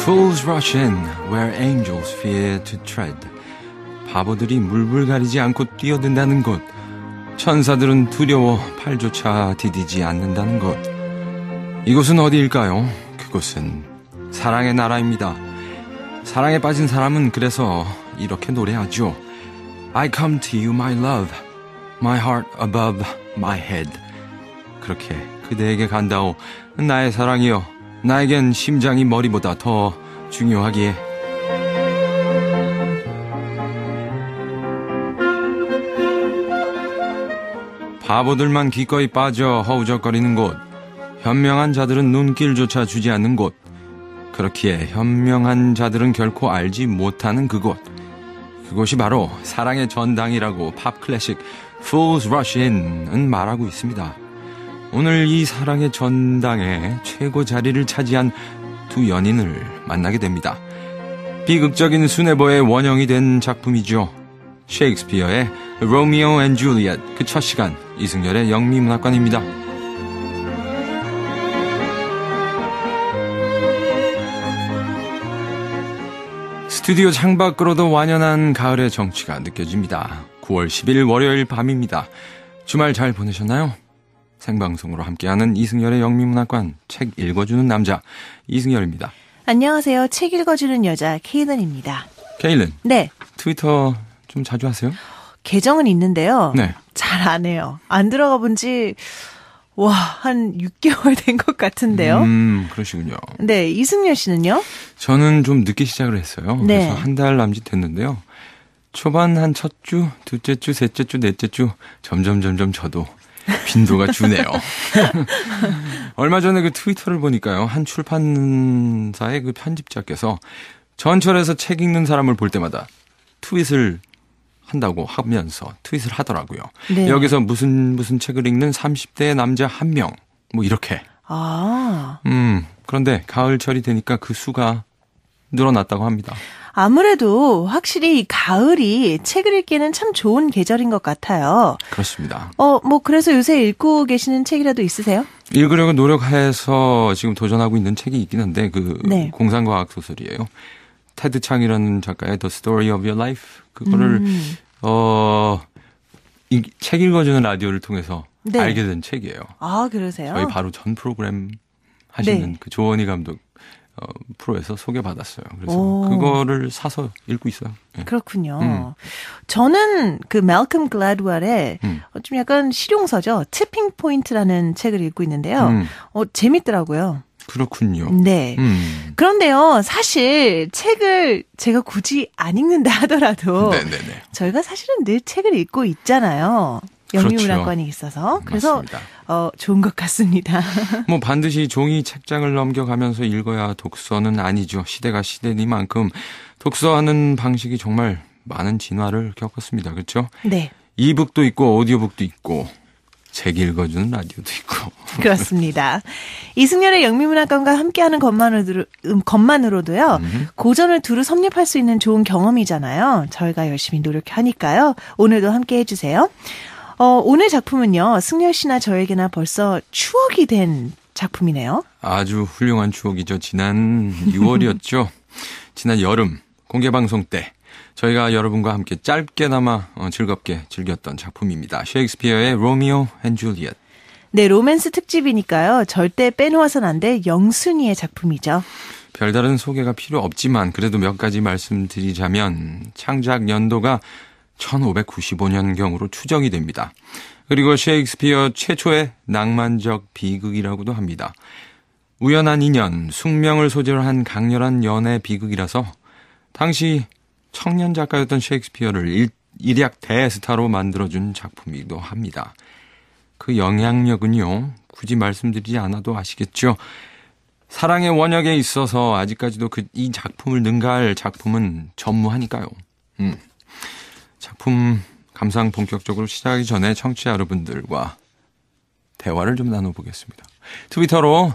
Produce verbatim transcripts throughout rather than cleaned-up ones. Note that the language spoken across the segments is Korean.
Fools rush in where angels fear to tread. 바보들이 물불 가리지 않고 뛰어든다는 곳. 천사들은 두려워 팔조차 디디지 않는다는 곳. 이곳은 어디일까요? 그곳은 사랑의 나라입니다. 사랑에 빠진 사람은 그래서 이렇게 노래하죠. I come to you, my love, my heart above my head. 그렇게 그대에게 간다오. 나의 사랑이여, 나에겐 심장이 머리보다 더 중요하기에. 바보들만 기꺼이 빠져 허우적거리는 곳. 현명한 자들은 눈길조차 주지 않는 곳. 그렇기에 현명한 자들은 결코 알지 못하는 그곳. 그곳이 바로 사랑의 전당이라고 팝 클래식 Fools Rush In은 말하고 있습니다. 오늘 이 사랑의 전당에 최고 자리를 차지한 두 연인을 만나게 됩니다. 비극적인 수뇌보의 원형이 된 작품이죠. 셰익스피어의 로미오 앤 줄리엣, 그 첫 시간, 이승열의 영미문학관입니다. 스튜디오 창밖으로도 완연한 가을의 정취가 느껴집니다. 구월 십일 월요일 밤입니다. 주말 잘 보내셨나요? 생방송으로 함께하는 이승열의 영미문학관, 책 읽어주는 남자 이승열입니다. 안녕하세요. 책 읽어주는 여자 케일런입니다. 케일런. 네. 트위터 좀 자주 하세요? 계정은 있는데요. 네. 잘 안 해요. 안 들어가 본 지 와, 한 육 개월 된 것 같은데요. 음, 그러시군요. 네, 이승열 씨는요? 저는 좀 늦게 시작을 했어요. 네. 그래서 한 달 남짓 됐는데요. 초반 한 첫 주, 둘째 주, 셋째 주, 넷째 주 점점 점점 저도 빈도가 주네요. 얼마 전에 그 트위터를 보니까요. 한 출판사의 그 편집자께서 전철에서 책 읽는 사람을 볼 때마다 트윗을 한다고 하면서 트윗을 하더라고요. 네. 여기서 무슨 무슨 책을 읽는 삼십 대의 남자 한 명, 뭐 이렇게. 아. 음, 그런데 가을철이 되니까 그 수가 늘어났다고 합니다. 아무래도 확실히 가을이 책을 읽기에는 참 좋은 계절인 것 같아요. 그렇습니다. 어, 뭐 그래서 요새 읽고 계시는 책이라도 있으세요? 읽으려고 노력해서 지금 도전하고 있는 책이 있긴 한데 그 네. 공상과학 소설이에요. 테드 창이라는 작가의 The Story of Your Life, 그거를 음. 어, 이, 책 읽어주는 라디오를 통해서 네. 알게 된 책이에요. 아, 그러세요? 저희 바로 전 프로그램 하시는 네. 그 조원희 감독 어, 프로에서 소개받았어요. 그래서 오. 그거를 사서 읽고 있어요. 네. 그렇군요. 음. 저는 그 멜컴 글래드웰의 음. 좀 약간 실용서죠. 티핑 포인트라는 책을 읽고 있는데요. 음. 어, 재밌더라고요. 그렇군요. 네. 음. 그런데요, 사실 책을 제가 굳이 안 읽는다 하더라도 네네네. 저희가 사실은 늘 책을 읽고 있잖아요. 영미문학관이 그렇죠. 있어서. 그래서 맞습니다. 어, 좋은 것 같습니다. 뭐 반드시 종이 책장을 넘겨가면서 읽어야 독서는 아니죠. 시대가 시대니만큼 독서하는 방식이 정말 많은 진화를 겪었습니다. 그렇죠? 네. 이북도 있고 오디오북도 있고 책 읽어주는 라디오도 있고. 그렇습니다. 이승열의 영미문학관과 함께하는 것만으로, 음, 것만으로도요. 음. 고전을 두루 섭렵할 수 있는 좋은 경험이잖아요. 저희가 열심히 노력하니까요. 오늘도 함께해 주세요. 어, 오늘 작품은요. 승열 씨나 저에게나 벌써 추억이 된 작품이네요. 아주 훌륭한 추억이죠. 지난 유월이었죠. 지난 여름 공개방송 때 저희가 여러분과 함께 짧게나마 즐겁게 즐겼던 작품입니다. 셰익스피어의 로미오 앤 줄리엣. 네, 로맨스 특집이니까요. 절대 빼놓아선 안 될 영순이의 작품이죠. 별다른 소개가 필요 없지만 그래도 몇 가지 말씀드리자면 창작 연도가 천오백구십오 년경으로 추정이 됩니다. 그리고 셰익스피어 최초의 낭만적 비극이라고도 합니다. 우연한 인연, 숙명을 소재로 한 강렬한 연애 비극이라서 당시 청년 작가였던 셰익스피어를 일, 일약 대스타로 만들어준 작품이기도 합니다. 그 영향력은요, 굳이 말씀드리지 않아도 아시겠죠. 사랑의 원역에 있어서 아직까지도 그, 이 작품을 능가할 작품은 전무하니까요. 음. 작품 감상 본격적으로 시작하기 전에 청취자 여러분들과 대화를 좀 나눠보겠습니다. 트위터로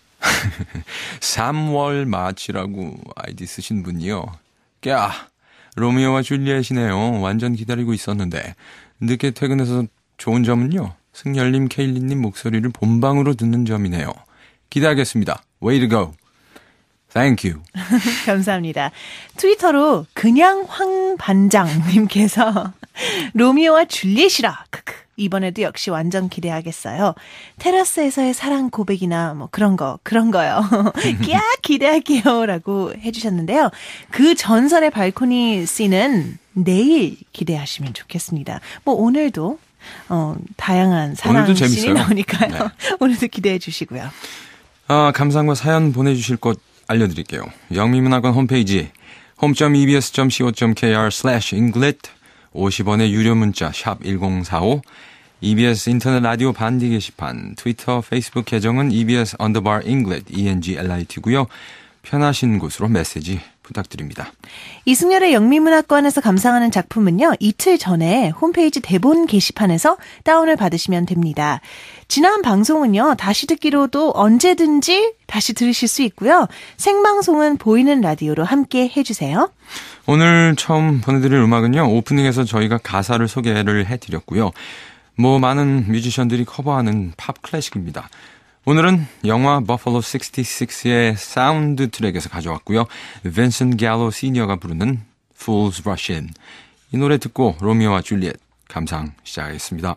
삼월 마치라고 아이디 쓰신 분이요. 꺄! 로미오와 줄리엣이네요. 완전 기다리고 있었는데 늦게 퇴근해서 좋은 점은요. 승열님, 케일리님 목소리를 본방으로 듣는 점이네요. 기대하겠습니다. Way to go. Thank you. 감사합니다. 트위터로 그냥 황반장님께서 로미오와 줄리엣이라 크크. 이번에도 역시 완전 기대하겠어요. 테라스에서의 사랑 고백이나 뭐 그런 거, 그런 거요. 끼야 기대할게요. 라고 해주셨는데요. 그 전설의 발코니 씬은 내일 기대하시면 좋겠습니다. 뭐 오늘도 어, 다양한 사랑 씬이 나오니까요. 네. 오늘도 기대해 주시고요. 아, 감상과 사연 보내주실 곳 알려드릴게요. 영미문학원 홈페이지 home.ebs.co.kr slash englit 오십 원의 유료 문자 샵 일공사오 이비에스 인터넷 라디오 반디 게시판 트위터 페이스북 계정은 이비에스 언더바 englit E-N-G-L-I-T고요. 편하신 곳으로 메시지 부탁드립니다. 이승열의 영미문학관에서 감상하는 작품은요. 이틀 전에 홈페이지 대본 게시판에서 다운을 받으시면 됩니다. 지난 방송은요. 다시 듣기로도 언제든지 다시 들으실 수 있고요. 생방송은 보이는 라디오로 함께 해주세요. 오늘 처음 보내드릴 음악은요. 오프닝에서 저희가 가사를 소개를 해드렸고요. 뭐 많은 뮤지션들이 커버하는 팝 클래식입니다. 오늘은 영화 버팔로 육십육의 사운드 트랙에서 가져왔고요. 빈센트 갈로 시니어가 부르는 Fools Rush In. 이 노래 듣고 로미오와 줄리엣 감상 시작하겠습니다.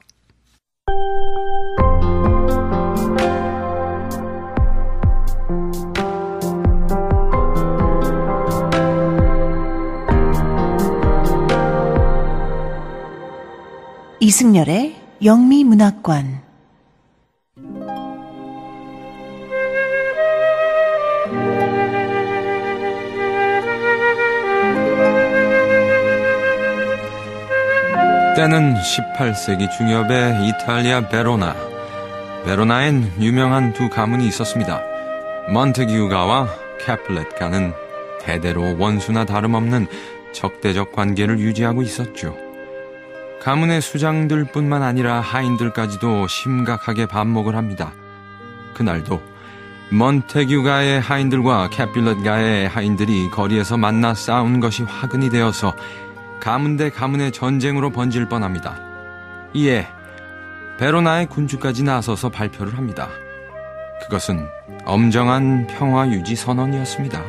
이승열의 영미문학관 때는 십팔 세기 중엽의 이탈리아 베로나. 베로나엔 유명한 두 가문이 있었습니다. 몬테규가와 캐플렛가는 대대로 원수나 다름없는 적대적 관계를 유지하고 있었죠. 가문의 수장들뿐만 아니라 하인들까지도 심각하게 반목을 합니다. 그날도 몬테규가의 하인들과 캐플렛가의 하인들이 거리에서 만나 싸운 것이 화근이 되어서 가문 대 가문의 전쟁으로 번질 뻔합니다. 이에 베로나의 군주까지 나서서 발표를 합니다. 그것은 엄정한 평화 유지 선언이었습니다.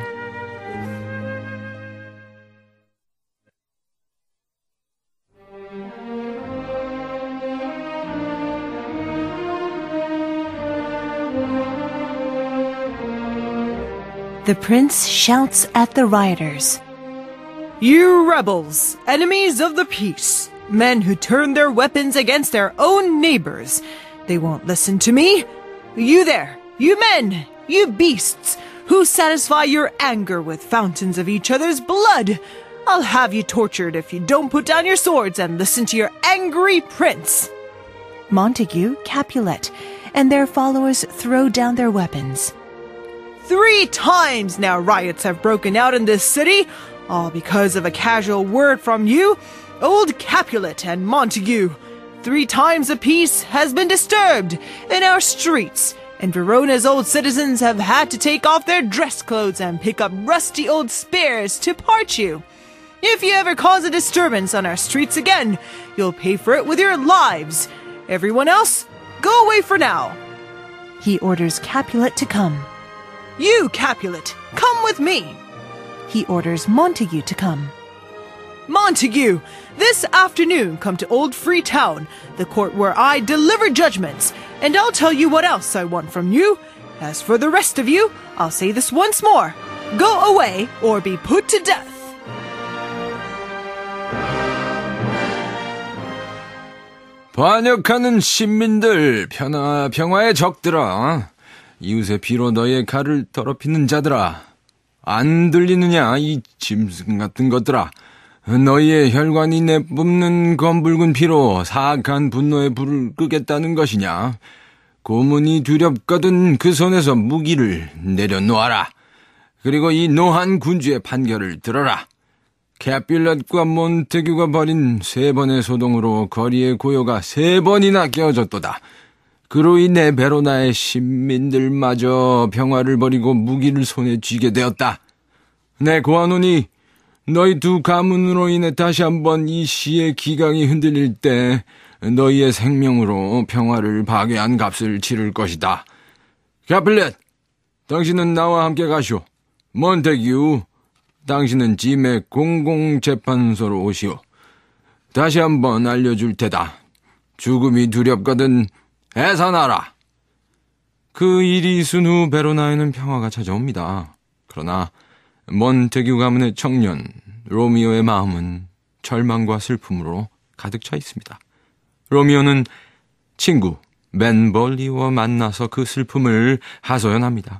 The prince shouts at the rioters. You rebels, enemies of the peace, men who turn their weapons against their own neighbors. They won't listen to me. You there, you men, you beasts, who satisfy your anger with fountains of each other's blood. I'll have you tortured if you don't put down your swords and listen to your angry prince. Montague, Capulet, and their followers throw down their weapons. Three times now riots have broken out in this city, all because of a casual word from you, old Capulet and Montague. Three times the peace has been disturbed in our streets, and Verona's old citizens have had to take off their dress clothes and pick up rusty old spears to part you. If you ever cause a disturbance on our streets again, you'll pay for it with your lives. Everyone else, go away for now. He orders Capulet to come. You, Capulet, come with me. He orders Montague to come. Montague, this afternoon come to Old Freetown, the court where I deliver judgments, and I'll tell you what else I want from you. As for the rest of you, I'll say this once more. Go away or be put to death. 반역하는 신민들, 평화, 평화의 적들아. 이웃의 피로 너의 칼을 더럽히는 자들아. 안 들리느냐 이 짐승 같은 것들아. 너희의 혈관이 내뿜는 검붉은 피로 사악한 분노의 불을 끄겠다는 것이냐. 고문이 두렵거든 그 손에서 무기를 내려놓아라. 그리고 이 노한 군주의 판결을 들어라. 캐필렛과 몬테규가 벌인 세 번의 소동으로 거리의 고요가 세 번이나 깨어졌도다. 그로 인해 베로나의 신민들마저 평화를 버리고 무기를 손에 쥐게 되었다. 내 고하노니 너희 두 가문으로 인해 다시 한번 이 시의 기강이 흔들릴 때 너희의 생명으로 평화를 파괴한 값을 치를 것이다. 캐플렛, 당신은 나와 함께 가시오. 몬테규, 당신은 짐의 공공재판소로 오시오. 다시 한번 알려줄 테다. 죽음이 두렵거든 해산하라. 그 일이 있은 후 베로나에는 평화가 찾아옵니다. 그러나 몬테규 가문의 청년 로미오의 마음은 절망과 슬픔으로 가득 차 있습니다. 로미오는 친구 벤볼리오와 만나서 그 슬픔을 하소연합니다.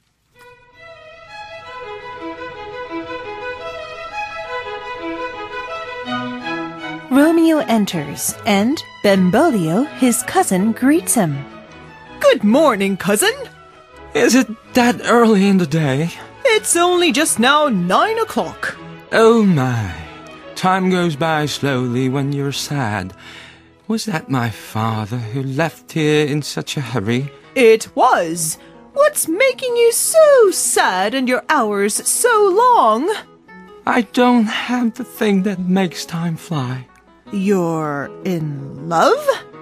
Romeo enters, and Benvolio, his cousin, greets him. Good morning, cousin. Is it that early in the day? It's only just now nine o'clock. Oh my, time goes by slowly when you're sad. Was that my father who left here in such a hurry? It was. What's making you so sad and your hours so long? I don't have the thing that makes time fly. You're in love?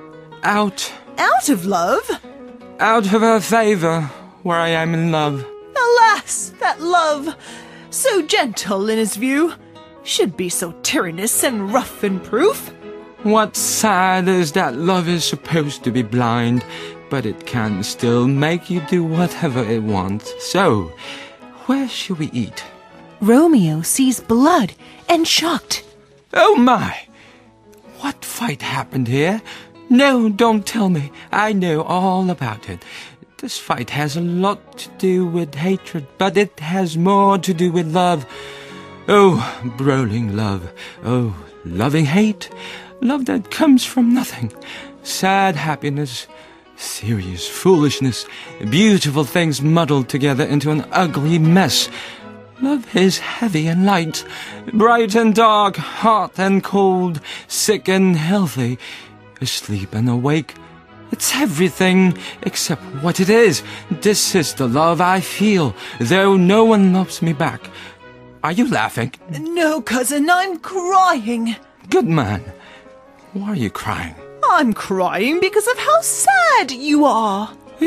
Out, Out of love? out of her favor, where I am in love. Alas, that love, so gentle in his view, should be so tyrannous and rough in proof. What's sad is that love is supposed to be blind, but it can still make you do whatever it wants. So, where shall we eat? Romeo sees blood and shocked. Oh my! What fight happened here? No, don't tell me. I know all about it. This fight has a lot to do with hatred, but it has more to do with love. Oh, brawling love. Oh, loving hate. Love that comes from nothing. Sad happiness. Serious foolishness. Beautiful things muddled together into an ugly mess. Love is heavy and light, bright and dark, hot and cold, sick and healthy, asleep and awake. It's everything except what it is. This is the love I feel, though no one loves me back. Are you laughing? No, cousin, I'm crying. Good man. Why are you crying? I'm crying because of how sad you are.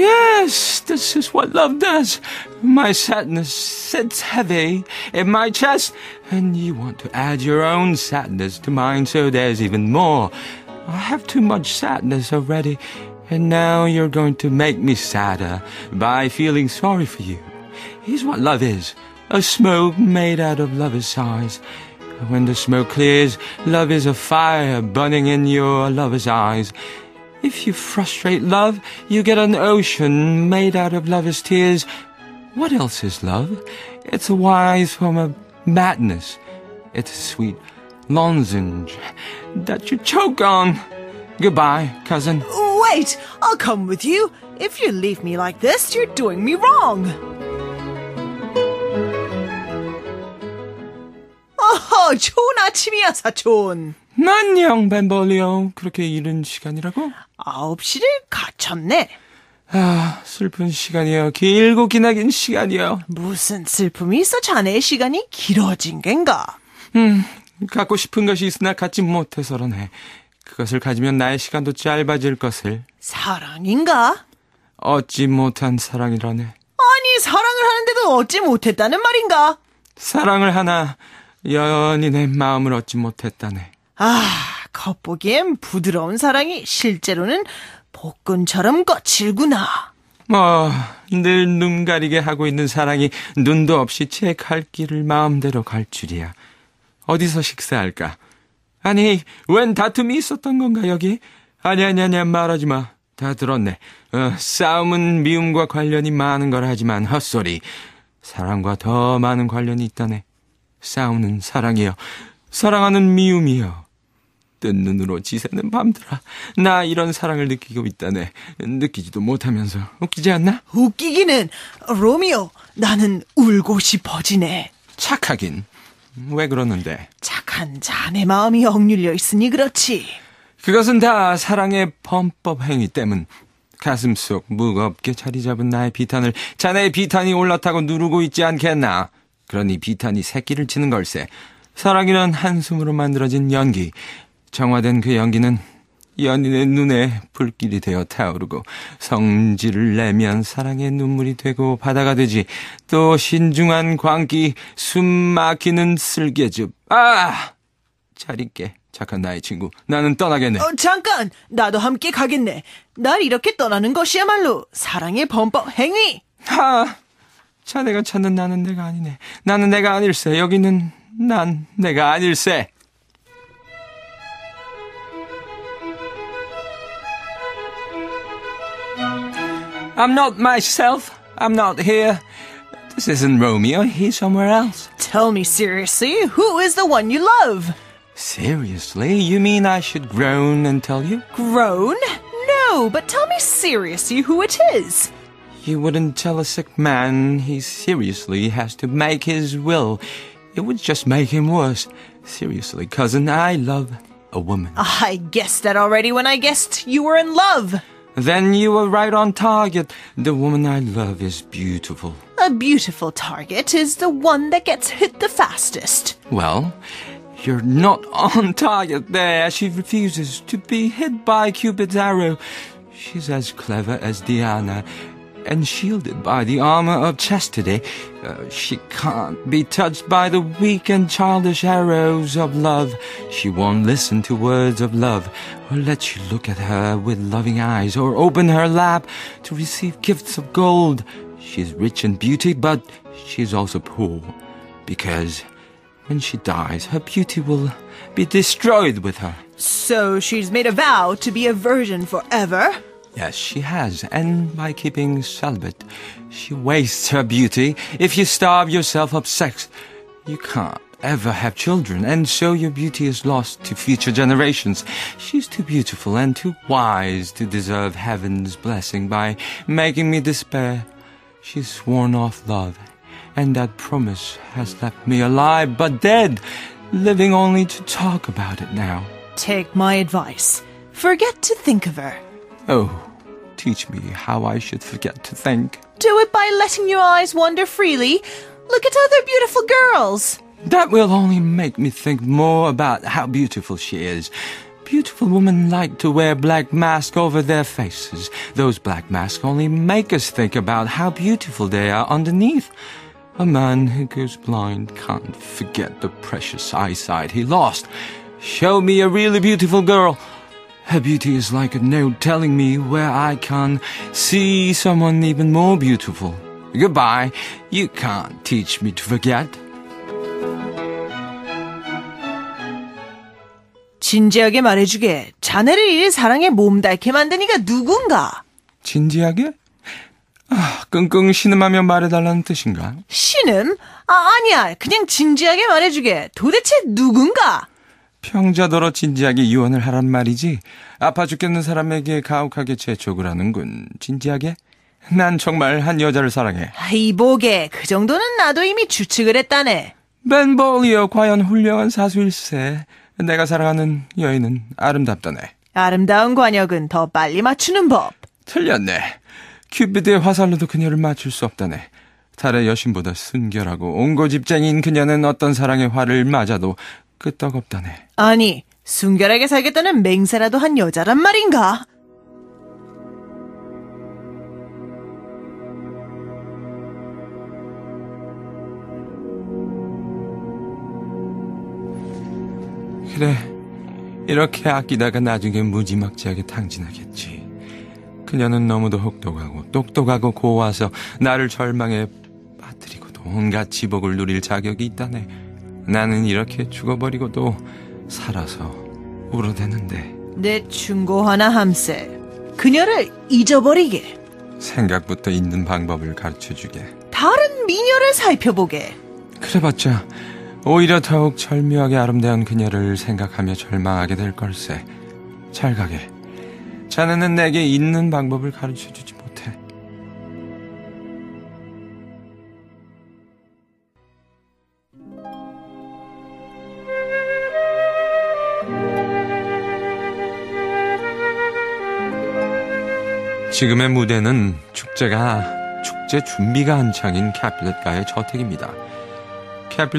Yes, this is what love does. My sadness sits heavy in my chest, and you want to add your own sadness to mine, so there's even more. I have too much sadness already, and now you're going to make me sadder by feeling sorry for you. Here's what love is. A smoke made out of lover's eyes. When the smoke clears, love is a fire burning in your lover's eyes. If you frustrate love, you get an ocean made out of lover's tears. What else is love? It's a wise form of madness. It's a sweet lozenge that you choke on. Goodbye, cousin. Wait, I'll come with you. If you leave me like this, you're doing me wrong. 어허, 좋은 아침이야, 사촌. 안녕, 벤볼리오. 그렇게 이른 시간이라고? 아홉 시를 갖췄네. 아, 슬픈 시간이요. 길고 기나긴 시간이요. 무슨 슬픔이 있어 자네의 시간이 길어진 겐가? 음, 갖고 싶은 것이 있으나 갖지 못해서라네. 그것을 가지면 나의 시간도 짧아질 것을. 사랑인가? 얻지 못한 사랑이라네. 아니, 사랑을 하는데도 얻지 못했다는 말인가? 사랑을 하나 연인의 마음을 얻지 못했다네. 아, 겉보기엔 부드러운 사랑이 실제로는 복근처럼 거칠구나. 뭐, 늘 눈 가리게 하고 있는 사랑이 눈도 없이 제 갈 길을 마음대로 갈 줄이야. 어디서 식사할까? 아니, 웬 다툼이 있었던 건가, 여기? 아니, 아니, 아니, 말하지 마. 다 들었네. 어, 싸움은 미움과 관련이 많은 걸 하지만 헛소리. 사랑과 더 많은 관련이 있다네. 싸우는 사랑이요. 사랑하는 미움이요. 뜬 눈으로 지새는 밤들아. 나 이런 사랑을 느끼고 있다네. 느끼지도 못하면서. 웃기지 않나? 웃기기는. 로미오, 나는 울고 싶어지네. 착하긴. 왜 그러는데? 착한 자네 마음이 억눌려 있으니 그렇지. 그것은 다 사랑의 범법 행위 때문. 가슴속 무겁게 자리 잡은 나의 비탄을 자네의 비탄이 올라타고 누르고 있지 않겠나? 그러니 비탄이 새끼를 치는 걸세. 사랑이란 한숨으로 만들어진 연기. 정화된 그 연기는 연인의 눈에 불길이 되어 타오르고 성질을 내면 사랑의 눈물이 되고 바다가 되지. 또 신중한 광기, 숨 막히는 쓸개즙. 아! 잘 있게 착한 나의 친구. 나는 떠나겠네. 어, 잠깐! 나도 함께 가겠네. 날 이렇게 떠나는 것이야말로 사랑의 범법 행위! 하! 자네가 찾는 나는 내가 아니네. 나는 내가 아닐세. 여기는 난 내가 아닐세. I'm not myself. I'm not here. This isn't Romeo. He's somewhere else. Tell me seriously, who is the one you love? Seriously? You mean I should groan and tell you? Grown? No, but tell me seriously who it is. You wouldn't tell a sick man he seriously has to make his will. It would just make him worse. Seriously, cousin, I love a woman. I guessed that already when I guessed you were in love. Then you were right on target. The woman I love is beautiful. A beautiful target is the one that gets hit the fastest. Well, you're not on target there. She refuses to be hit by Cupid's arrow. She's as clever as Diana and shielded by the armor of chastity. Uh, she can't be touched by the weak and childish arrows of love. She won't listen to words of love or let you look at her with loving eyes or open her lap to receive gifts of gold. She's rich in beauty, but she's also poor because when she dies, her beauty will be destroyed with her. So she's made a vow to be a virgin forever? Yes, she has, and by keeping celibate, she wastes her beauty. If you starve yourself of sex, you can't ever have children, and so your beauty is lost to future generations. She's too beautiful and too wise to deserve heaven's blessing by making me despair. She's sworn off love, and that promise has left me alive but dead, living only to talk about it now. Take my advice. Forget to think of her. Oh, teach me how I should forget to think. Do it by letting your eyes wander freely. Look at other beautiful girls. That will only make me think more about how beautiful she is. Beautiful women like to wear black masks over their faces. Those black masks only make us think about how beautiful they are underneath. A man who goes blind can't forget the precious eyesight he lost. Show me a really beautiful girl. Her beauty is like a note telling me where I can see someone even more beautiful. Goodbye. You can't teach me to forget. 진지하게 말해주게. 자네를 이리 사랑에 몸달게 만든 이가 누군가? 진지하게? 아, 끙끙 신음하며 말해달라는 뜻인가? 신음? 아, 아니야. 그냥 진지하게 말해주게. 도대체 누군가? 평자더러 진지하게 유언을 하란 말이지. 아파 죽겠는 사람에게 가혹하게 재촉을 하는군. 진지하게? 난 정말 한 여자를 사랑해. 이보게. 그 정도는 나도 이미 추측을 했다네. 벤 볼리어 과연 훌륭한 사수일세. 내가 사랑하는 여인은 아름답다네. 아름다운 관역은 더 빨리 맞추는 법. 틀렸네. 큐피드의 화살로도 그녀를 맞출 수 없다네. 달의 여신보다 순결하고 옹고집쟁이인 그녀는 어떤 사랑의 화를 맞아도 끄떡없다네. 아니, 순결하게 살겠다는 맹세라도 한 여자란 말인가? 그래, 이렇게 아끼다가 나중에 무지막지하게 탕진하겠지. 그녀는 너무도 혹독하고 똑똑하고 고와서 나를 절망에 빠뜨리고도 온갖 지복을 누릴 자격이 있다네. 나는 이렇게 죽어버리고도 살아서 울어대는데. 내 충고 하나 함세. 그녀를 잊어버리게. 생각부터 잊는 방법을 가르쳐주게. 다른 미녀를 살펴보게. 그래봤자 오히려 더욱 절묘하게 아름다운 그녀를 생각하며 절망하게 될 걸세. 잘 가게. 자네는 내게 잊는 방법을 가르쳐주지 못해. 지금의 무대는 축제가 축제 준비가 한창인 캐필렛가의 저택입니다.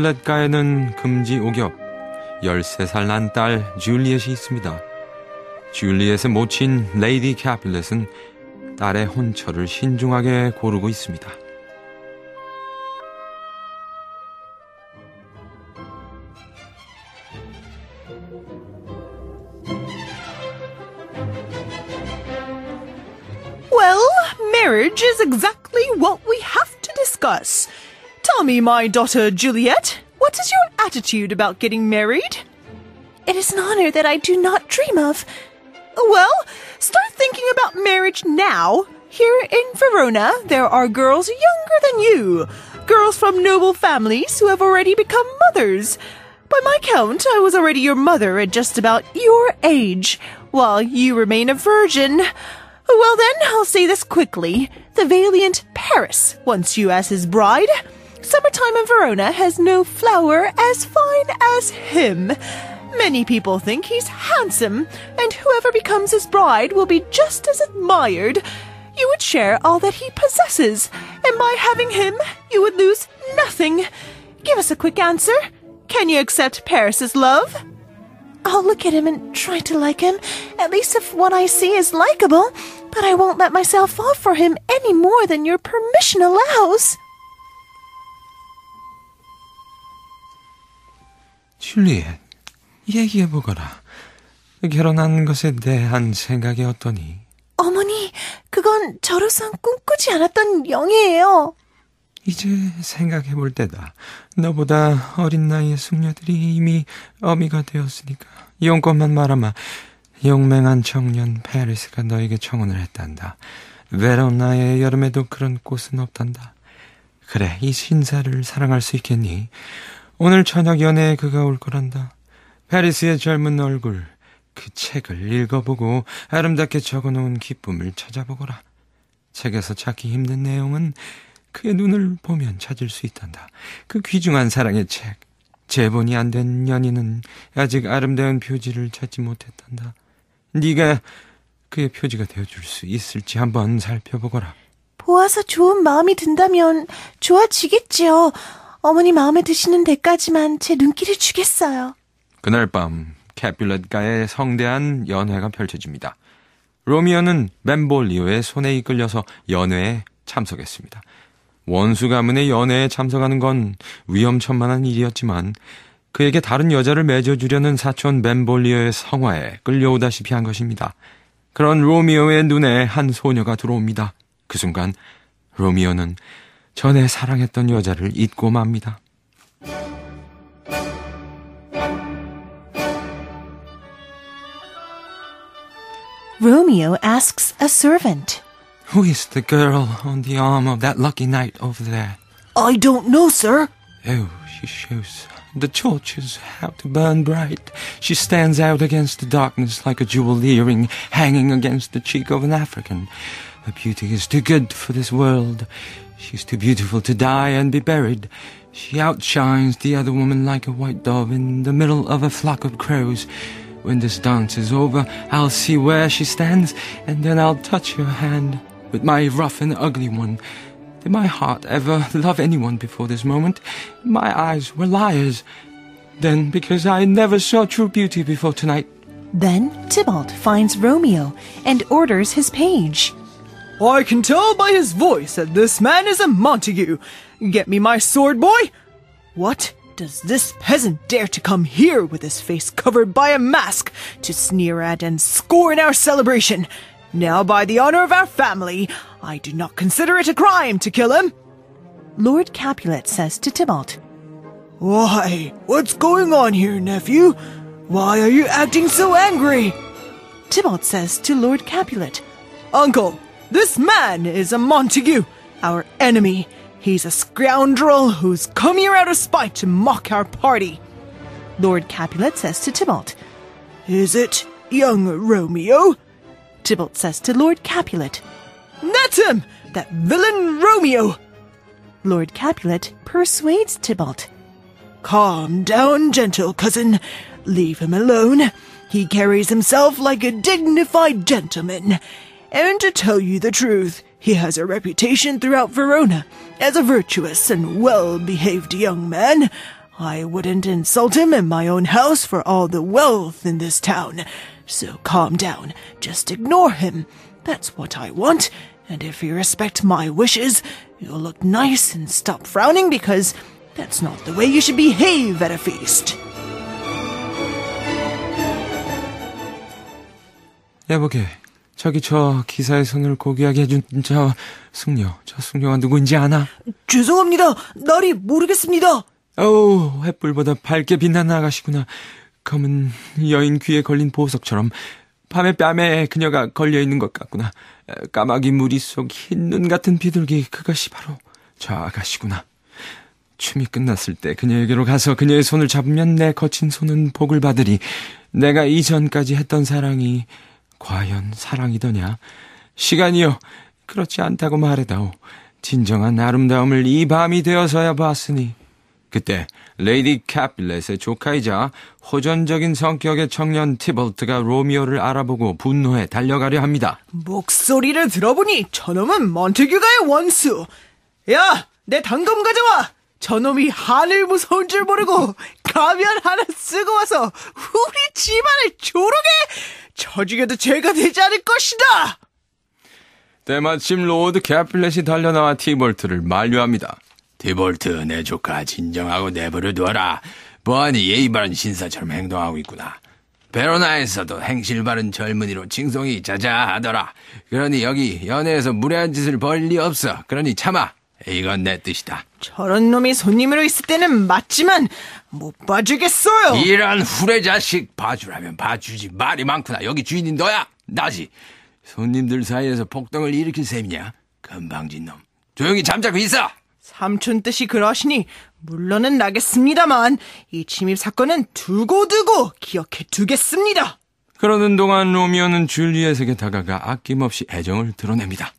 캐필렛가에는 금지 오겹 열세 살 난 딸 줄리엣이 있습니다. 줄리엣의 모친 레이디 캐퓰렛은 딸의 혼처를 신중하게 고르고 있습니다. Well, marriage is exactly what we have to discuss. Tell me, my daughter Juliet, what is your attitude about getting married? It is an honor that I do not dream of. Well, start thinking about marriage now. Here in Verona, there are girls younger than you, girls from noble families who have already become mothers. By my count, I was already your mother at just about your age, while you remain a virgin. Well then, I'll say this quickly. The valiant Paris wants you as his bride. Summertime in Verona has no flower as fine as him. Many people think he's handsome, and whoever becomes his bride will be just as admired. You would share all that he possesses, and by having him, you would lose nothing. Give us a quick answer. Can you accept Paris's love? I'll look at him and try to like him, at least if what I see is likable, but I won't let myself fall for him any more than your permission allows. 줄리엣, 얘기해보거라. 결혼하는 것에 대한 생각이 어떠니? 어머니, 그건 저로선 꿈꾸지 않았던 영예예요. 이제 생각해볼 때다. 너보다 어린 나이의 숙녀들이 이미 어미가 되었으니까 용건만 말하마. 용맹한 청년 페리스가 너에게 청혼을 했단다. 베로나의 여름에도 그런 꽃은 없단다. 그래, 이 신사를 사랑할 수 있겠니? 오늘 저녁 연애에 그가 올 거란다. 페리스의 젊은 얼굴, 그 책을 읽어보고 아름답게 적어놓은 기쁨을 찾아보거라. 책에서 찾기 힘든 내용은 그의 눈을 보면 찾을 수 있단다. 그 귀중한 사랑의 책. 재본이 안 된 연인은 아직 아름다운 표지를 찾지 못했단다. 네가 그의 표지가 되어줄 수 있을지 한번 살펴보거라. 보아서 좋은 마음이 든다면 좋아지겠지요. 어머니 마음에 드시는 데까지만 제 눈길을 주겠어요. 그날 밤 캐퓰렛가의 성대한 연회가 펼쳐집니다. 로미오는 벤볼리오의 손에 이끌려서 연회에 참석했습니다. 원수 가문의 연회에 참석하는 건 위험천만한 일이었지만 그에게 다른 여자를 맺어주려는 사촌 벤볼리오의 성화에 끌려오다시피 한 것입니다. 그런 로미오의 눈에 한 소녀가 들어옵니다. 그 순간 로미오는 전에 사랑했던 여자를 잊고 맙니다. Romeo asks a servant. Who is the girl on the arm of that lucky knight over there? I don't know, sir. Oh, she shows the torches how to burn bright. She stands out against the darkness like a jewel earring hanging against the cheek of an African. Her beauty is too good for this world. She's too beautiful to die and be buried. She outshines the other woman like a white dove in the middle of a flock of crows. When this dance is over, I'll see where she stands, and then I'll touch her hand with my rough and ugly one. Did my heart ever love anyone before this moment? My eyes were liars. Then, because I never saw true beauty before tonight. Then Tybalt finds Romeo and orders his page. I can tell by his voice that this man is a Montague. Get me my sword, boy. What? Does this peasant dare to come here with his face covered by a mask to sneer at and scorn our celebration? Now, by the honor of our family, I do not consider it a crime to kill him. Lord Capulet says to Tybalt, Why, what's going on here, nephew? Why are you acting so angry? Tybalt says to Lord Capulet, Uncle, this man is a Montague, our enemy. He's a scoundrel who's come here out of spite to mock our party. Lord Capulet says to Tybalt, Is it young Romeo? Tybalt says to Lord Capulet, Net him! That villain Romeo! Lord Capulet persuades Tybalt. Calm down, gentle cousin. Leave him alone. He carries himself like a dignified gentleman. And to tell you the truth, he has a reputation throughout Verona as a virtuous and well-behaved young man. I wouldn't insult him in my own house for all the wealth in this town. So calm down. Just ignore him. That's what I want. And if you respect my wishes, you'll look nice and stop frowning because that's not the way you should behave at a feast. 여보게, 저기 저 기사의 손을 고귀하게 해준 저 숙녀, 저 숙녀가 누구인지 아나? 죄송합니다. 나리 모르겠습니다. 어우, 횃불보다 밝게 빛나는 아가씨구나. 검은 여인 귀에 걸린 보석처럼 밤에 뺨에 그녀가 걸려있는 것 같구나. 까마귀 무리 속 흰 눈 같은 비둘기, 그것이 바로 저 아가씨구나. 춤이 끝났을 때 그녀에게로 가서 그녀의 손을 잡으면 내 거친 손은 복을 받으리. 내가 이전까지 했던 사랑이 과연 사랑이더냐? 시간이여, 그렇지 않다고 말해다오. 진정한 아름다움을 이 밤이 되어서야 봤으니. 그때 레이디 캐필렛의 조카이자 호전적인 성격의 청년 티볼트가 로미오를 알아보고 분노해 달려가려 합니다. 목소리를 들어보니 저놈은 몬테규가의 원수. 야, 내 단검 가져와. 저놈이 한을 무서운 줄 모르고 가면 하나 쓰고 와서 우리 집안을 조르게 쳐 죽여도 죄가 되지 않을 것이다. 때마침 로드 캐필렛이 달려나와 티볼트를 만류합니다. 티볼트, 내 조카 진정하고 내버려 두어라. 보아니 예의 바른 신사처럼 행동하고 있구나. 베로나에서도 행실 바른 젊은이로 칭송이 자자하더라. 그러니 여기 연애에서 무례한 짓을 벌 리 없어. 그러니 참아. 이건 내 뜻이다. 저런 놈이 손님으로 있을 때는 맞지만 못 봐주겠어요. 이런 후레 자식. 봐주라면 봐주지. 말이 많구나. 여기 주인이 너야, 나지. 손님들 사이에서 폭동을 일으킬 셈이냐? 건방진 놈. 조용히 잠자고 있어. 삼촌 뜻이 그러시니 물론은 나겠습니다만 이 침입 사건은 두고두고 기억해 두겠습니다. 그러는 동안 로미오는 줄리엣에게 다가가 아낌없이 애정을 드러냅니다.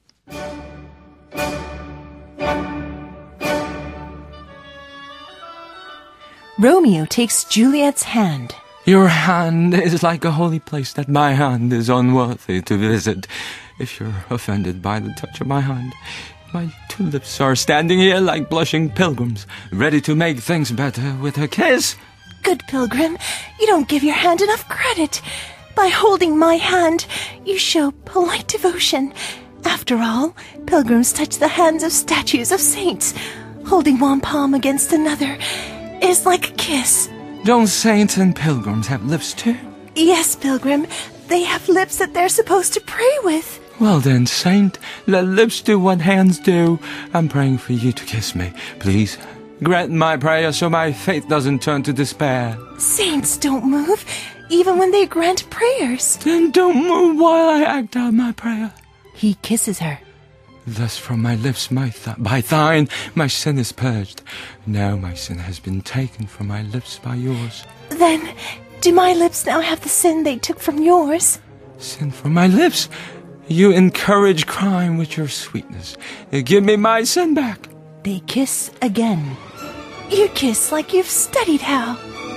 Romeo takes Juliet's hand. Your hand is like a holy place that my hand is unworthy to visit. If you're offended by the touch of my hand, my two lips are standing here like blushing pilgrims, ready to make things better with a kiss. Good pilgrim, you don't give your hand enough credit. By holding my hand, you show polite devotion. After all, pilgrims touch the hands of statues of saints. Holding one palm against another is like a kiss. Don't saints and pilgrims have lips too? Yes, pilgrim, they have lips that they're supposed to pray with. Well then, saint, let lips do what hands do. I'm praying for you to kiss me. Please, grant my prayer so my faith doesn't turn to despair. Saints don't move, even when they grant prayers. Then don't move while I act out my prayer. He kisses her. Thus from my lips, my th- by thine, my sin is purged. Now my sin has been taken from my lips by yours. Then, do my lips now have the sin they took from yours? Sin from my lips? You encourage crime with your sweetness. Give me my sin back. They kiss again. You kiss like you've studied how.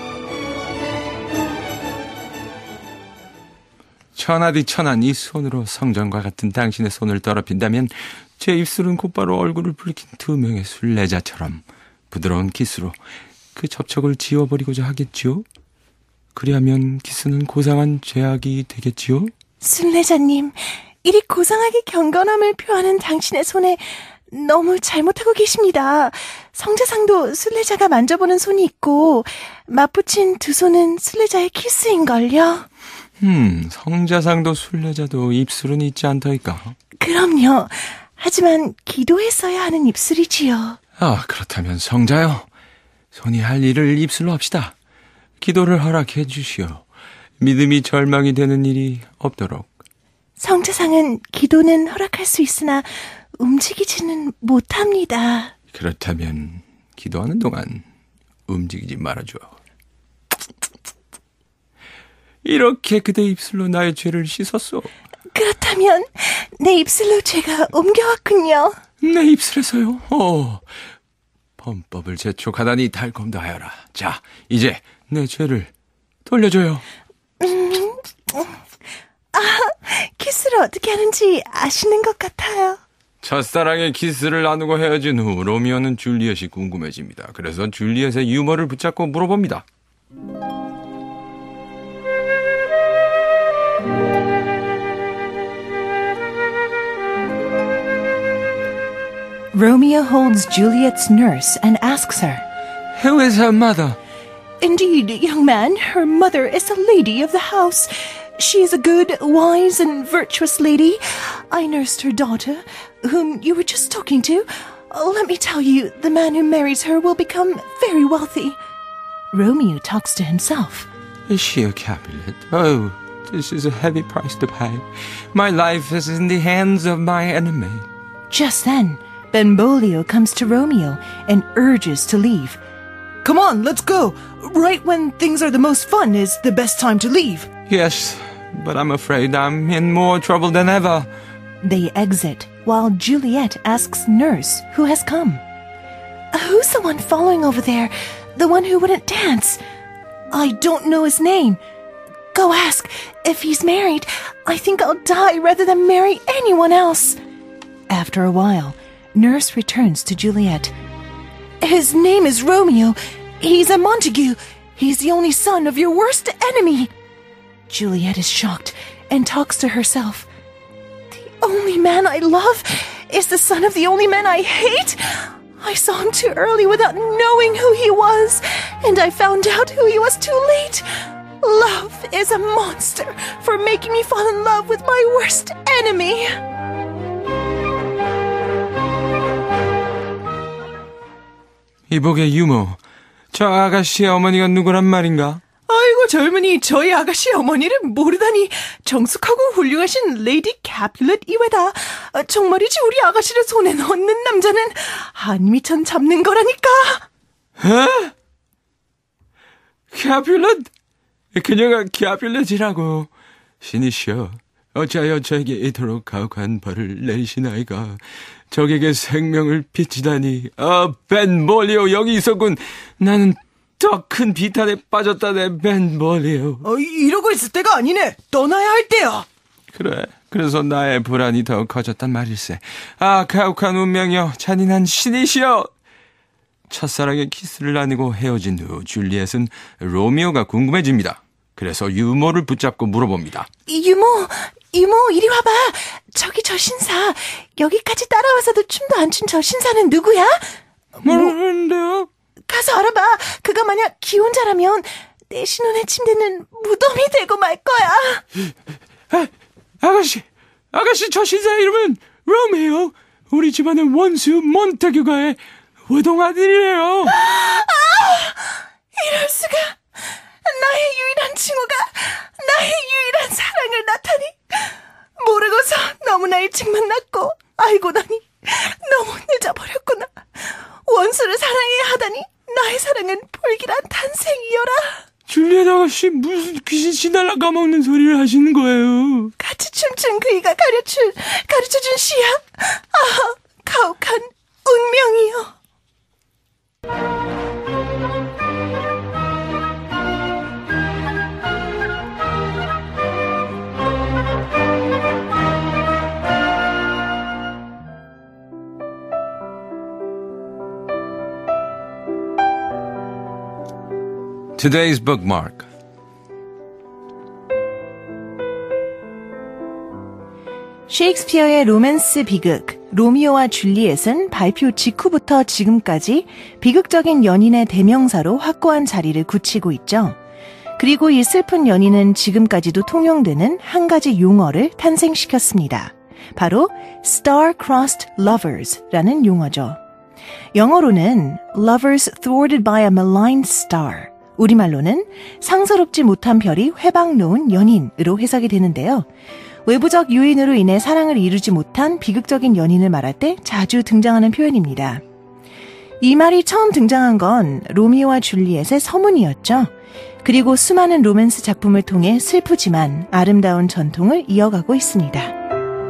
천하디천한 이 손으로 성전과 같은 당신의 손을 더럽힌다면 제 입술은 곧바로 얼굴을 붉힌 두 명의 순례자처럼 부드러운 키스로 그 접촉을 지워버리고자 하겠지요? 그리하면 키스는 고상한 죄악이 되겠지요? 순례자님, 이리 고상하게 경건함을 표하는 당신의 손에 너무 잘못하고 계십니다. 성자상도 순례자가 만져보는 손이 있고 맞붙인 두 손은 순례자의 키스인걸요. 음, 성자상도 순례자도 입술은 있지 않더이까? 그럼요. 하지만 기도했어야 하는 입술이지요. 아, 그렇다면 성자요. 손이 할 일을 입술로 합시다. 기도를 허락해 주시오. 믿음이 절망이 되는 일이 없도록. 성자상은 기도는 허락할 수 있으나 움직이지는 못합니다. 그렇다면 기도하는 동안 움직이지 말아줘. 이렇게 그대 입술로 나의 죄를 씻었소. 그렇다면 내 입술로 죄가 옮겨왔군요. 내 입술에서요? 어, 범법을 재촉하다니 달콤도 하여라. 자, 이제 내 죄를 돌려줘요. 음, 아, 키스를 어떻게 하는지 아시는 것 같아요. 첫사랑의 키스를 나누고 헤어진 후 로미오는 줄리엣이 궁금해집니다. 그래서 줄리엣의 유머를 붙잡고 물어봅니다. Romeo holds Juliet's nurse and asks her, Who is her mother? Indeed, young man, her mother is the lady of the house. She is a good, wise, and virtuous lady. I nursed her daughter, whom you were just talking to. Oh, let me tell you, the man who marries her will become very wealthy. Romeo talks to himself. Is she a Capulet? Oh, this is a heavy price to pay. My life is in the hands of my enemy. Just then, Benvolio comes to Romeo and urges to leave. Come on, let's go. Right when things are the most fun is the best time to leave. Yes, but I'm afraid I'm in more trouble than ever. They exit while Juliet asks Nurse who has come. Who's the one following over there? The one who wouldn't dance? I don't know his name. Go ask. If he's married, I think I'll die rather than marry anyone else. After a while, Nurse returns to Juliet. His name is Romeo. He's a Montague. He's the only son of your worst enemy. Juliet is shocked and talks to herself. The only man I love is the son of the only man I hate? I saw him too early without knowing who he was, and I found out who he was too late. Love is a monster for making me fall in love with my worst enemy. 이복의 유머. 저 아가씨의 어머니가 누구란 말인가? 아이고 젊은이, 저희 아가씨 어머니를 모르다니. 정숙하고 훌륭하신 레이디 캐퓰렛 이외다. 아, 정말이지 우리 아가씨를 손에 넣는 남자는 한미천 잡는 거라니까. 에? 캐퓰렛? 그녀가 캐퓰렛이라고. 신이시여, 어찌하여 저에게 이토록 가혹한 벌을 내리시나이까. 적에게 생명을 비치다니. 아, 벤볼리오 여기 있었군. 나는 더 큰 비탄에 빠졌다네, 벤볼리오. 어, 이러고 있을 때가 아니네. 떠나야 할 때야. 그래, 그래서 나의 불안이 더 커졌단 말일세. 아, 가혹한 운명이여, 잔인한 신이시여. 첫사랑의 키스를 나누고 헤어진 후 줄리엣은 로미오가 궁금해집니다. 그래서 유모를 붙잡고 물어봅니다. 유모, 유모 이리 와봐. 저기 저 신사. 여기까지 따라와서도 춤도 안 춘 저 신사는 누구야? 모르는데요? 가서 알아봐. 그가 만약 기혼자라면 내 신혼의 침대는 무덤이 되고 말 거야. 아, 아가씨, 아가씨 저 신사 이름은 로미오. 우리 집안의 원수 몬타규가의 외동아들이에요. 아, 이럴 수가. 나의 유일한 친구가 나의 유일한 사랑을 낳다니. 모르고서 너무나 일찍 만났고 알고 나니 너무 늦어버렸구나. 원수를 사랑해야 하다니 나의 사랑은 불길한 탄생이여라. 줄리엣 아가씨 무슨 귀신 시달라 까먹는 소리를 하시는 거예요. 같이 춤춘 그이가 가르쳐, 가르쳐준 시야. 아, 가혹한 운명이여. Today's bookmark. 셰익스피어의 로맨스 비극 로미오와 줄리엣은 발표 직후부터 지금까지 비극적인 연인의 대명사로 확고한 자리를 굳히고 있죠. 그리고 이 슬픈 연인은 지금까지도 통용되는 한 가지 용어를 탄생시켰습니다. 바로 star-crossed lovers라는 용어죠. 영어로는 lovers thwarted by a malign star, 우리말로는 상서롭지 못한 별이 회방 놓은 연인으로 해석이 되는데요. 외부적 요인으로 인해 사랑을 이루지 못한 비극적인 연인을 말할 때 자주 등장하는 표현입니다. 이 말이 처음 등장한 건 로미오와 줄리엣의 서문이었죠. 그리고 수많은 로맨스 작품을 통해 슬프지만 아름다운 전통을 이어가고 있습니다.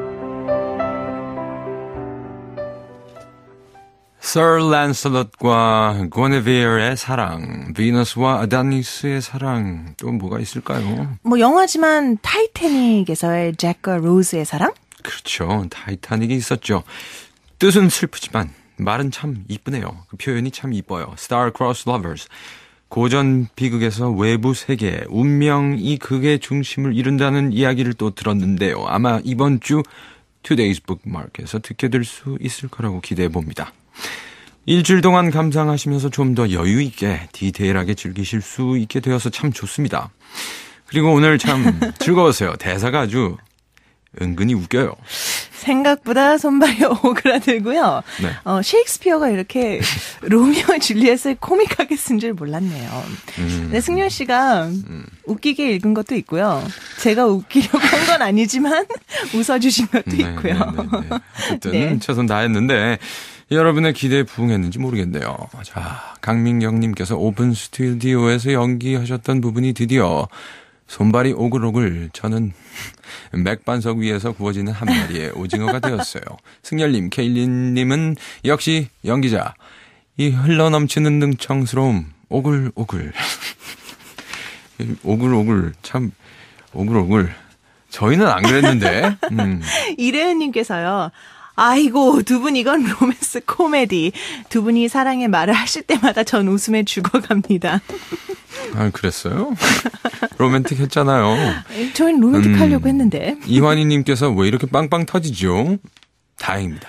Sir Lancelot과 Guinevere의 사랑, 비너스와 아다니스의 사랑, 또 뭐가 있을까요? 뭐 영화지만 타이타닉에서의 잭과 로즈의 사랑? 그렇죠. 타이타닉이 있었죠. 뜻은 슬프지만 말은 참 이쁘네요. 그 표현이 참 이뻐요. Star-crossed lovers. 고전 비극에서 외부 세계, 운명이 극의 중심을 이룬다는 이야기를 또 들었는데요. 아마 이번 주 Today's Bookmark에서 듣게 될 수 있을 거라고 기대해 봅니다. 일주일 동안 감상하시면서 좀 더 여유 있게 디테일하게 즐기실 수 있게 되어서 참 좋습니다. 그리고 오늘 참 즐거웠어요. 대사가 아주 은근히 웃겨요. 생각보다 손발이 오그라들고요. 네. 어, 셰익스피어가 이렇게 로미오와 줄리엣을 코믹하게 쓴 줄 몰랐네요. 음. 근데 승열 씨가 음. 웃기게 읽은 것도 있고요. 제가 웃기려고 한 건 아니지만 웃어주신 것도 네, 있고요. 네, 네, 네. 어쨌든 네. 최선 다했는데 여러분의 기대에 부응했는지 모르겠네요. 자, 강민경님께서 오픈 스튜디오에서 연기하셨던 부분이 드디어 손발이 오글오글 저는 맥반석 위에서 구워지는 한 마리의 오징어가 되었어요. 승열님, 케일린님은 역시 연기자. 이 흘러넘치는 능청스러움 오글오글. 오글오글 참 오글오글. 저희는 안 그랬는데. 음. 이래은님께서요. 아이고 두 분 이건 로맨스 코미디. 두 분이 사랑의 말을 하실 때마다 전 웃음에 죽어갑니다. 아, 그랬어요? 로맨틱 했잖아요. 저희는 로맨틱 음, 하려고 했는데. 이환희님께서 왜 이렇게 빵빵 터지죠? 다행입니다.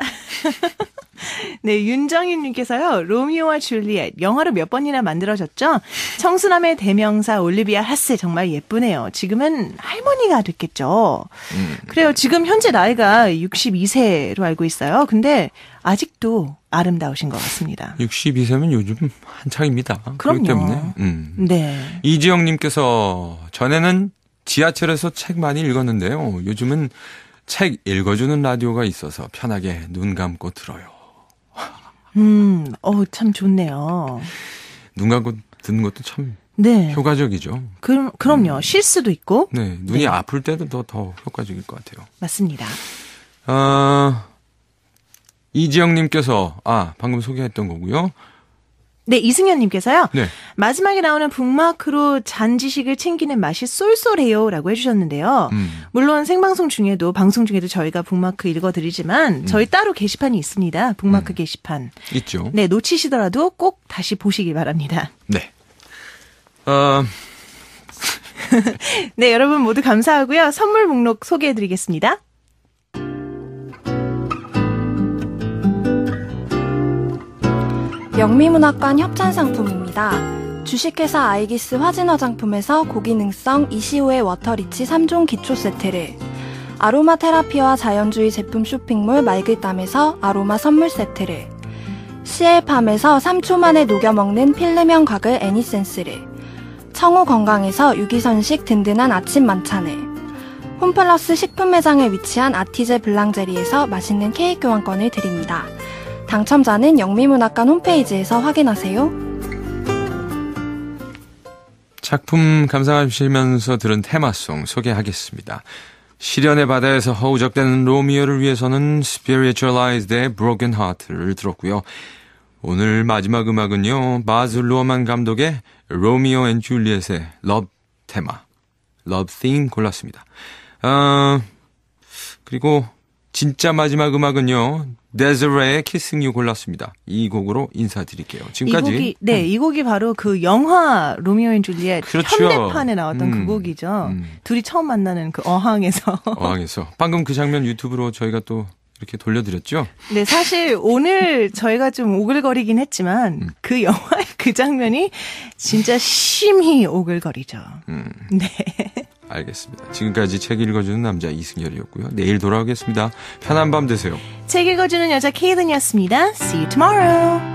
네, 윤정윤님께서요. 로미오와 줄리엣 영화로 몇 번이나 만들어졌죠? 청순함의 대명사 올리비아 하스 정말 예쁘네요. 지금은 할머니가 됐겠죠. 음. 그래요. 지금 현재 나이가 육십이 세로 알고 있어요. 근데 아직도 아름다우신 것 같습니다. 육십이 세면 요즘 한창입니다. 그럼요. 그렇기 때문에. 음. 네. 이지영님께서 전에는 지하철에서 책 많이 읽었는데요. 요즘은 책 읽어주는 라디오가 있어서 편하게 눈 감고 들어요. 음, 어, 참 좋네요. 눈 감고 듣는 것도 참 네. 효과적이죠. 그, 그럼요. 쉴 수도 있고. 네, 눈이 네. 아플 때도 더, 더 효과적일 것 같아요. 맞습니다. 어, 이지영님께서, 아, 방금 소개했던 거고요. 네, 이승현님께서요. 네. 마지막에 나오는 북마크로 잔지식을 챙기는 맛이 쏠쏠해요 라고 해주셨는데요. 음. 물론 생방송 중에도 방송 중에도 저희가 북마크 읽어드리지만 음. 저희 따로 게시판이 있습니다. 북마크 음. 게시판. 있죠. 네, 놓치시더라도 꼭 다시 보시기 바랍니다. 네. 어, 네, 여러분 모두 감사하고요. 선물 목록 소개해드리겠습니다. 영미문학관 협찬상품입니다. 주식회사 아이기스 화진 화장품에서 고기능성 이시오의 워터리치 삼 종 기초 세트를, 아로마 테라피와 자연주의 제품 쇼핑몰 말글담에서 아로마 선물 세트를, 씨엘팜에서 삼 초 만에 녹여먹는 필름형 가글 애니센스를, 청호 건강에서 유기선식 든든한 아침 만찬을, 홈플러스 식품 매장에 위치한 아티제 블랑제리에서 맛있는 케이크 교환권을 드립니다. 당첨자는 영미문학관 홈페이지에서 확인하세요. 작품 감상하시면서 들은 테마송 소개하겠습니다. 시련의 바다에서 허우적대는 로미오를 위해서는 Spiritualized의 Broken Heart를 들었고요. 오늘 마지막 음악은요, 바즈 루어만 감독의 로미오 앤 줄리엣의 러브 테마, 러브 theme 골랐습니다. 어, 그리고 진짜 마지막 음악은요, 데즈레의 Kissing You 골랐습니다. 이 곡으로 인사드릴게요. 지금까지. 이 곡이, 네, 이 곡이 바로 그 영화 로미오 앤 줄리엣 그렇죠. 현대판에 나왔던 음, 그 곡이죠. 음. 둘이 처음 만나는 그 어항에서. 어항에서. 방금 그 장면 유튜브로 저희가 또 이렇게 돌려드렸죠? 네, 사실 오늘 저희가 좀 오글거리긴 했지만 음. 그 영화의 그 장면이 진짜 심히 오글거리죠. 음. 네. 알겠습니다. 지금까지 책 읽어주는 남자 이승열이었고요. 내일 돌아오겠습니다. 편한 밤 되세요. 책 읽어주는 여자 케이든이었습니다. See you tomorrow.